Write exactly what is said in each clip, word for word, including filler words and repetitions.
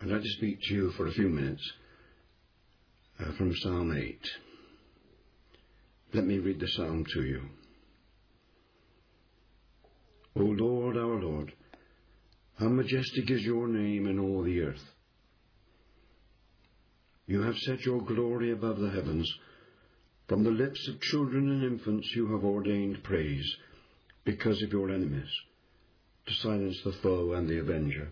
I'd like to speak to you for a few minutes uh, from Psalm eight. Let me read the psalm to you. O Lord, our Lord, how majestic is your name in all the earth. You have set your glory above the heavens. From the lips of children and infants you have ordained praise, because of your enemies, to silence the foe and the avenger.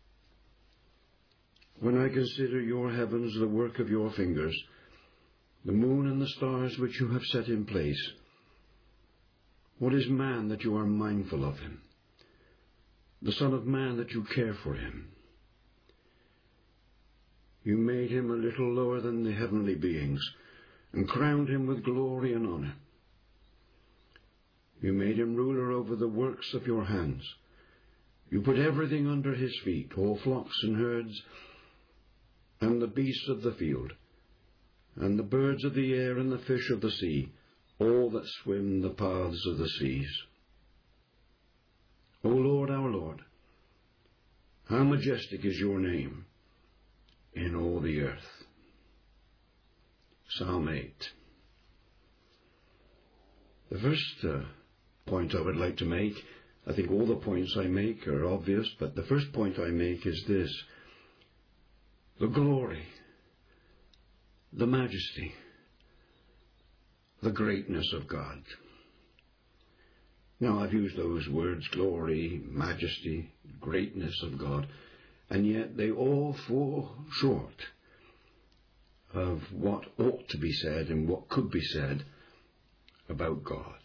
When I consider your heavens, the work of your fingers, the moon and the stars which you have set in place, what is man that you are mindful of him? The Son of Man that you care for him? You made him a little lower than the heavenly beings, and crowned him with glory and honour. You made him ruler over the works of your hands. You put everything under his feet, all flocks and herds, and the beasts of the field, and the birds of the air and the fish of the sea, all that swim the paths of the seas. O Lord, our Lord, how majestic is your name in all the earth. Psalm eight. The first uh, point I would like to make, I think all the points I make are obvious, but the first point I make is this: the glory, the majesty, the greatness of God. Now, I've used those words, glory, majesty, greatness of God, and yet they all fall short of what ought to be said and what could be said about God.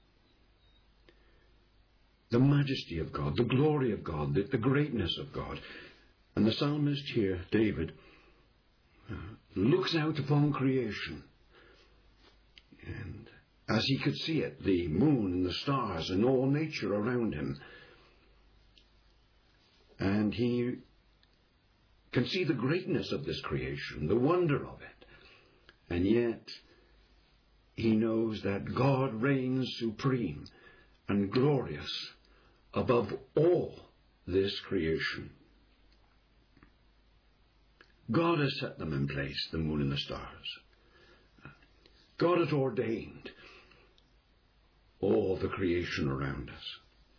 The majesty of God, the glory of God, the, the greatness of God. And the psalmist here, David, uh, looks out upon creation, and as he could see it, the moon and the stars and all nature around him, and he can see the greatness of this creation, the wonder of it, and yet he knows that God reigns supreme and glorious above all this creation. God has set them in place, the moon and the stars. God has ordained all the creation around us.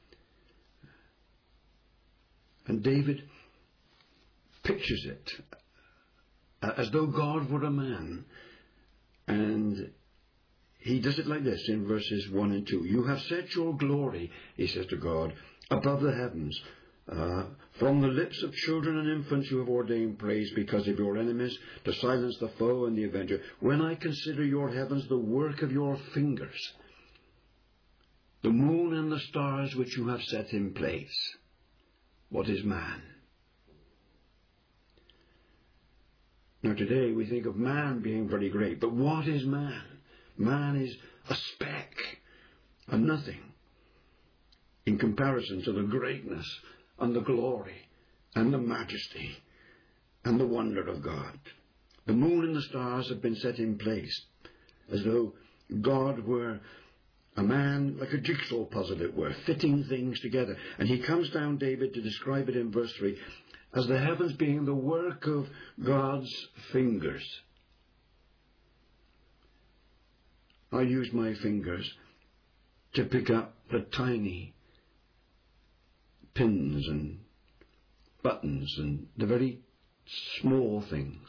And David pictures it as though God were a man, and he does it like this in verses one and two. You have set your glory, he says to God, above the heavens. Uh, from the lips of children and infants you have ordained praise, because of your enemies, to silence the foe and the avenger. When I consider your heavens, the work of your fingers, the moon and the stars which you have set in place, what is man? Now today we think of man being very great, but what is man? Man is a speck, a nothing, in comparison to the greatness and the glory and the majesty and the wonder of God. The moon and the stars have been set in place, as though God were a man, like a jigsaw puzzle it were, fitting things together. And he comes down, David, to describe it in verse three, as the heavens being the work of God's fingers. I use my fingers to pick up the tiny pins and buttons and the very small things.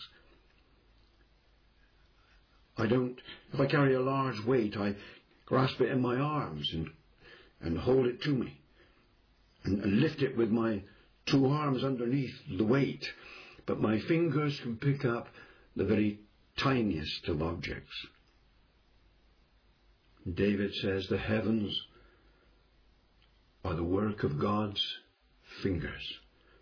I don't, if I carry a large weight, I grasp it in my arms and, and hold it to me and, and lift it with my two arms underneath the weight. But my fingers can pick up the very tiniest of objects. David says the heavens are the work of God's fingers.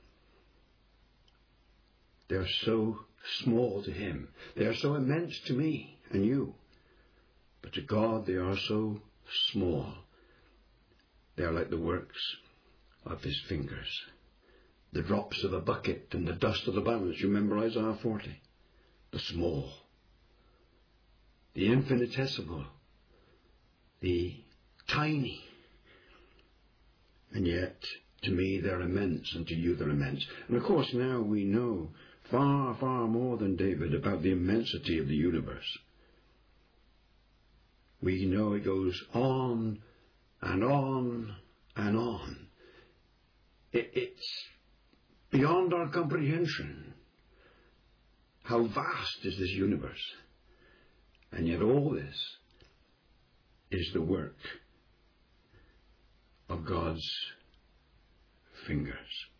They are so small to him. They are so immense to me and you. But to God they are so small. They are like the works of his fingers. The drops of a bucket and the dust of the balance. You remember Isaiah forty? The small, the infinitesimal, the tiny. And yet To me they're immense, and to you they're immense. And of course now we know far, far more than David about the immensity of the universe. We know it goes on and on and on. It, it's beyond our comprehension. How vast is this universe? And yet all this is the work of God's fingers.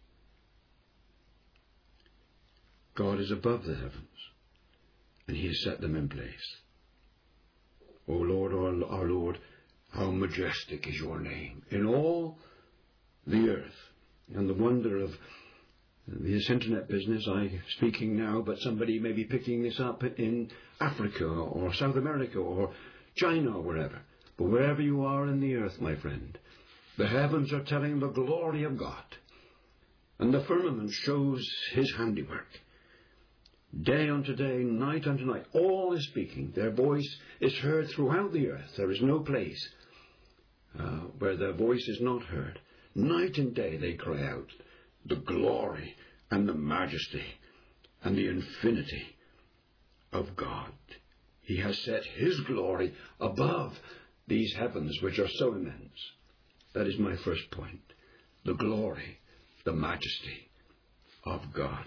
God is above the heavens, and he has set them in place. O Lord, our, our Lord, how majestic is your name in all the earth. And the wonder of this internet business, I'm speaking now, but somebody may be picking this up in Africa or South America or China or wherever. But wherever you are in the earth, my friend, the heavens are telling the glory of God, and the firmament shows his handiwork. Day unto day, night unto night, all is speaking. Their voice is heard throughout the earth. There is no place uh, where their voice is not heard. Night and day they cry out the glory and the majesty and the infinity of God. He has set his glory above these heavens which are so immense. That is my first point. The glory, the majesty of God.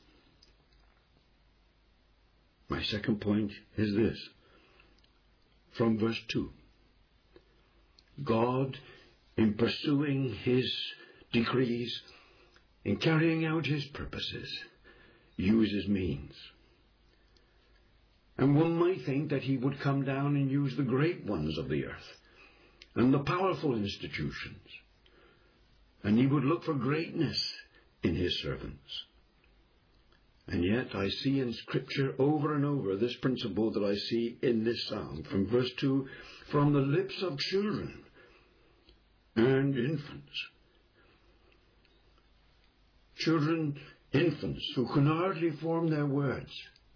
My second point is this, from verse two. God, in pursuing his decrees, in carrying out his purposes, uses means. And one might think that he would come down and use the great ones of the earth and the powerful institutions, and he would look for greatness in his servants. And yet I see in Scripture over and over this principle that I see in this psalm. From verse two, from the lips of children and infants. Children, infants, who can hardly form their words,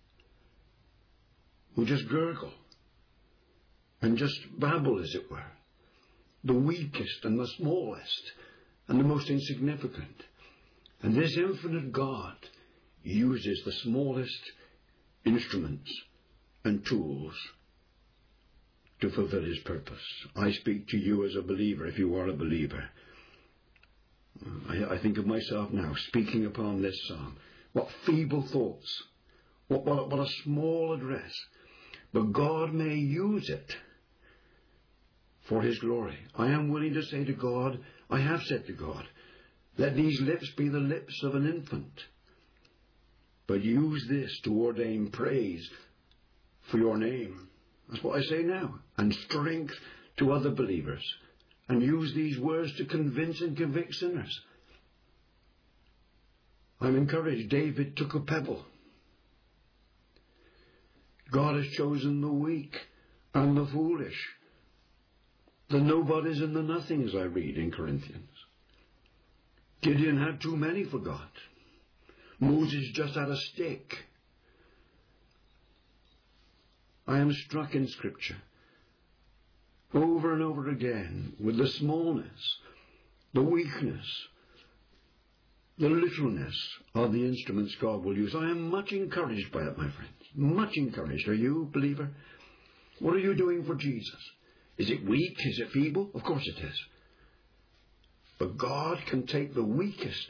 who just gurgle and just babble, as it were. The weakest and the smallest and the most insignificant. And this infinite God uses the smallest instruments and tools to fulfill his purpose. I speak to you as a believer, if you are a believer. I, I think of myself now, speaking upon this psalm. What feeble thoughts. What, what, what a small address. But God may use it for his glory. I am willing to say to God, I have said to God, let these lips be the lips of an infant. But use this to ordain praise for your name. That's what I say now. And strength to other believers. And use these words to convince and convict sinners. I'm encouraged. David took a pebble. God has chosen the weak and the foolish, the nobodies and the nothings, I read in Corinthians. Gideon had too many for God. Moses just had a stick. I am struck in Scripture over and over again with the smallness, the weakness, the littleness of the instruments God will use. I am much encouraged by it, my friends. Much encouraged. Are you, believer? What are you doing for Jesus? Is it weak? Is it feeble? Of course it is. But God can take the weakest,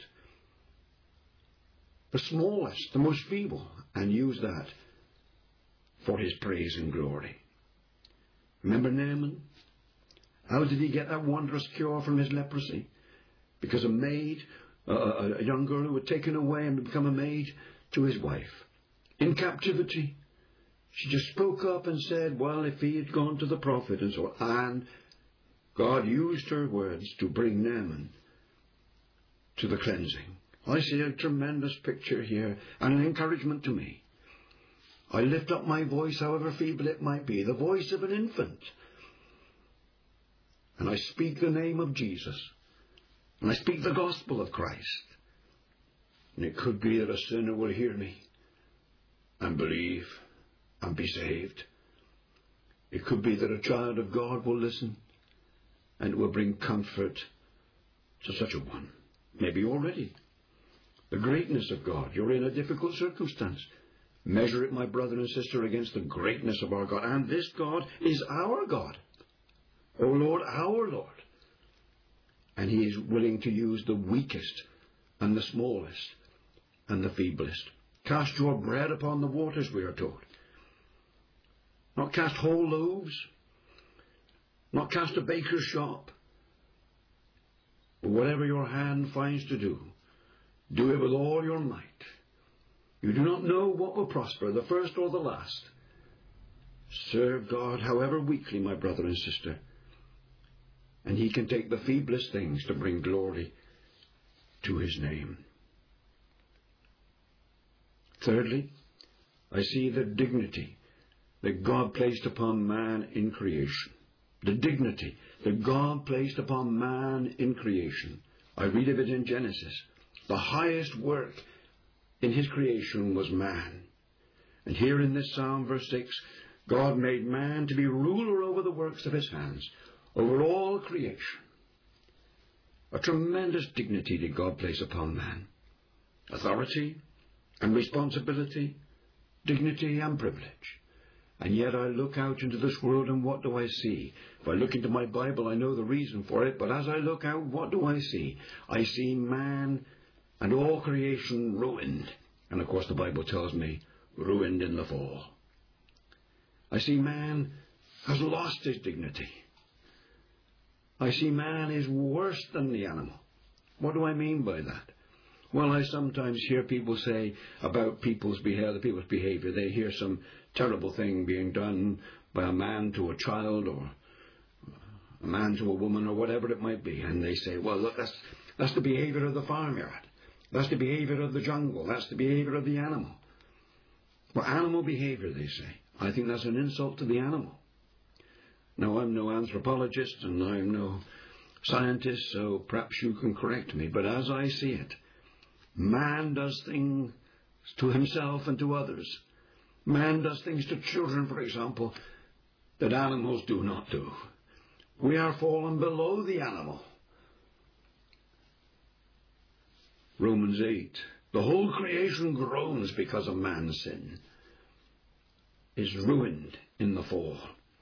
the smallest, the most feeble, and use that for his praise and glory. Remember Naaman? How did he get that wondrous cure from his leprosy? Because a maid, a, a young girl who had taken away and become a maid to his wife, in captivity, she just spoke up and said, well, if he had gone to the prophet and so on. And God used her words to bring Naaman to the cleansing. I see a tremendous picture here and an encouragement to me. I lift up my voice, however feeble it might be, the voice of an infant. And I speak the name of Jesus. And I speak the gospel of Christ. And it could be that a sinner will hear me and believe and be saved. It could be that a child of God will listen and it will bring comfort to such a one. maybe already. The greatness of God. You're in a difficult circumstance. Measure it, my brother and sister, against the greatness of our God. And this God is our God. O Lord, our Lord. And he is willing to use the weakest and the smallest and the feeblest. Cast your bread upon the waters, we are told. Not cast whole loaves. Not cast a baker's shop. But whatever your hand finds to do, do it with all your might. You do not know what will prosper, the first or the last. Serve God, however weakly, my brother and sister. And he can take the feeblest things to bring glory to his name. Thirdly, I see the dignity that God placed upon man in creation. The dignity that God placed upon man in creation. I read of it in Genesis. The highest work in his creation was man. And here in this Psalm, verse six, God made man to be ruler over the works of his hands, over all creation. A tremendous dignity did God place upon man. Authority and responsibility, dignity and privilege. And yet I look out into this world, and what do I see? If I look into my Bible, I know the reason for it, but as I look out, what do I see? I see man and all creation ruined. And of course the Bible tells me, ruined in the fall. I see man has lost his dignity. I see man is worse than the animal. What do I mean by that? Well, I sometimes hear people say about people's behavior, the people's behavior. They hear some terrible thing being done by a man to a child, or a man to a woman, or whatever it might be, and they say, well, look, that's that's the behavior of the farmyard. That's the behavior of the jungle. That's the behavior of the animal. Well, animal behavior, they say. I think that's an insult to the animal. Now, I'm no anthropologist and I'm no scientist, so perhaps you can correct me. But as I see it, man does things to himself and to others. Man does things to children, for example, that animals do not do. We are fallen below the animal. Romans eight. The whole creation groans because of man's sin. Is ruined in the fall.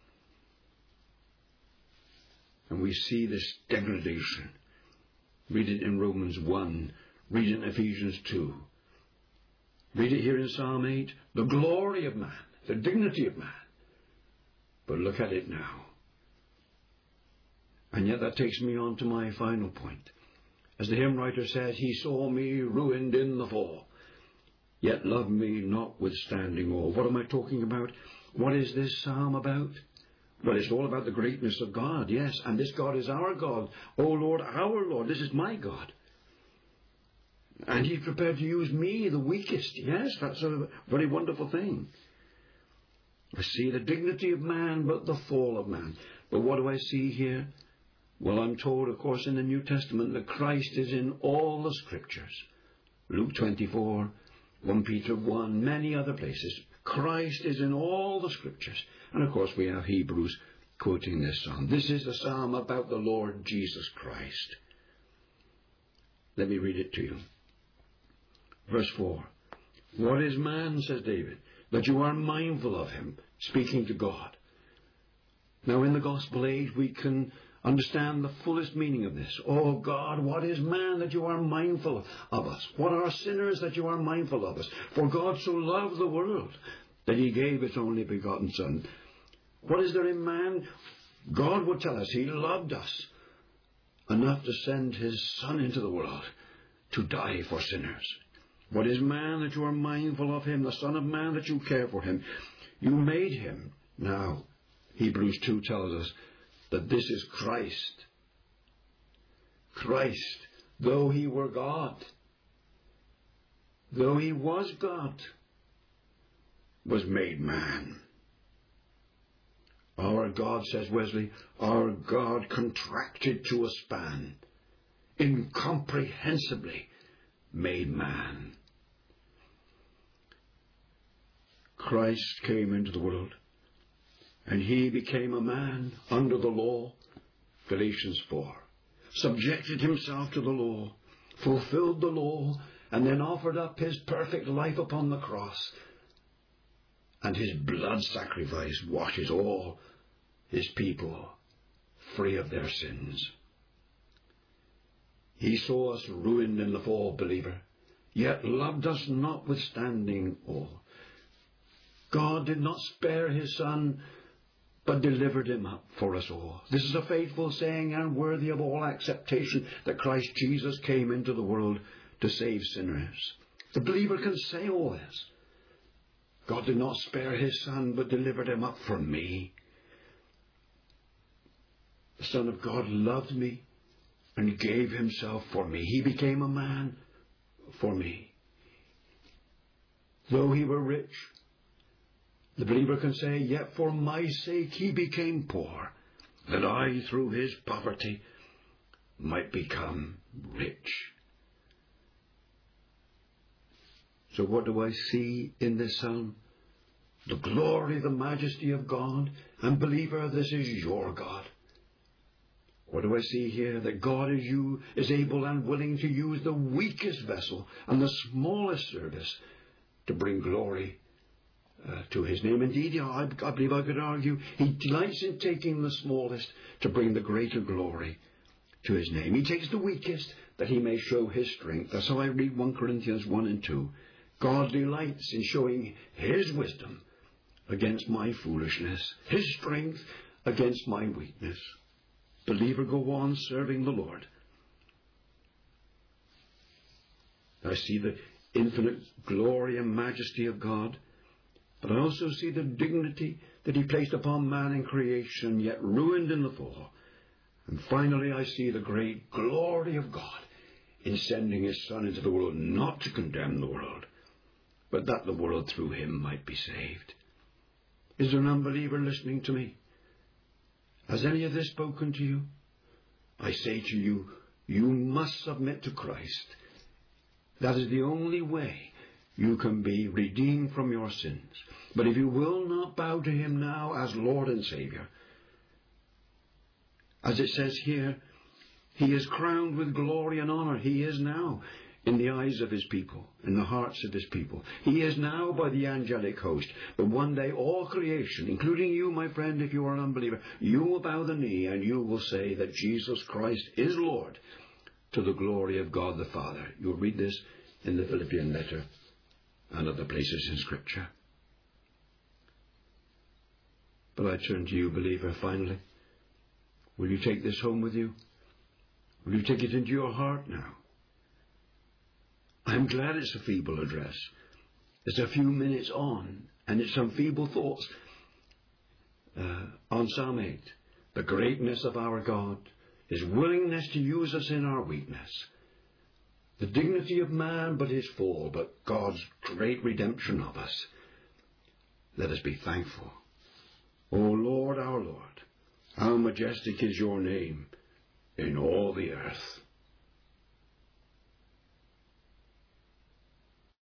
And we see this degradation. Read it in Romans one. Read it in Ephesians two. Read it here in Psalm eight. The glory of man. The dignity of man. But look at it now. And yet that takes me on to my final point. As the hymn writer said, he saw me ruined in the fall, yet loved me notwithstanding all. What am I talking about? What is this psalm about? Well, it's all about the greatness of God, yes. And this God is our God. O Lord, our Lord. This is my God. And he's prepared to use me, the weakest. Yes, that's a very wonderful thing. I see the dignity of man, but the fall of man. But what do I see here? Well, I'm told, of course, in the New Testament that Christ is in all the Scriptures. Luke twenty-four, First Peter one, many other places. Christ is in all the Scriptures. And, of course, we have Hebrews quoting this psalm. This is a psalm about the Lord Jesus Christ. Let me read it to you. Verse four. What is man, says David, that you are mindful of him, speaking to God? Now, in the gospel age, we can understand the fullest meaning of this. Oh God, what is man that you are mindful of us? What are sinners that you are mindful of us? For God so loved the world that he gave his only begotten Son. What is there in man? God would tell us he loved us enough to send his Son into the world to die for sinners. What is man that you are mindful of him? The Son of Man that you care for him. You made him. Now, Hebrews two tells us that this is Christ. Christ, though he were God, though he was God, was made man. Our God, says Wesley, our God contracted to a span, incomprehensibly made man. Christ came into the world, and he became a man under the law, Galatians four, subjected himself to the law, fulfilled the law, and then offered up his perfect life upon the cross. And his blood sacrifice washes all his people free of their sins. He saw us ruined in the fall, believer, yet loved us notwithstanding all. God did not spare his Son, but delivered him up for us all. This is a faithful saying and worthy of all acceptation, that Christ Jesus came into the world to save sinners. The believer can say all this. God did not spare his Son, but delivered him up for me. The Son of God loved me and gave himself for me. He became a man for me. Though he were rich, the believer can say, yet for my sake he became poor, that I through his poverty might become rich. So what do I see in this psalm? The glory, the majesty of God. And believer, this is your God. What do I see here? That God is you is able and willing to use the weakest vessel and the smallest service to bring glory uh, to his name. Indeed, yeah, I, I believe I could argue he delights in taking the smallest to bring the greater glory to his name. He takes the weakest that he may show his strength. That's how I read First Corinthians one and two. God delights in showing his wisdom against my foolishness, his strength against my weakness. Believer, go on serving the Lord. I see the infinite glory and majesty of God, but I also see the dignity that he placed upon man in creation, yet ruined in the fall. And finally, I see the great glory of God in sending his Son into the world, not to condemn the world, but that the world through him might be saved. Is there an unbeliever listening to me? Has any of this spoken to you? I say to you, you must submit to Christ. That is the only way you can be redeemed from your sins. But if you will not bow to him now as Lord and Saviour, as it says here, he is crowned with glory and honour. He is now in the eyes of his people, in the hearts of his people. He is now by the angelic host. But one day all creation, including you, my friend, if you are an unbeliever, you will bow the knee and you will say that Jesus Christ is Lord, to the glory of God the Father. You'll read this in the Philippian letter and other places in Scripture. But I turn to you, believer, finally. Will you take this home with you? Will you take it into your heart now? I'm glad it's a feeble address. It's a few minutes on, and it's some feeble thoughts uh, on Psalm eight. The greatness of our God, his willingness to use us in our weakness. The dignity of man, but his fall, but God's great redemption of us. Let us be thankful. O Lord, our Lord, how majestic is your name in all the earth.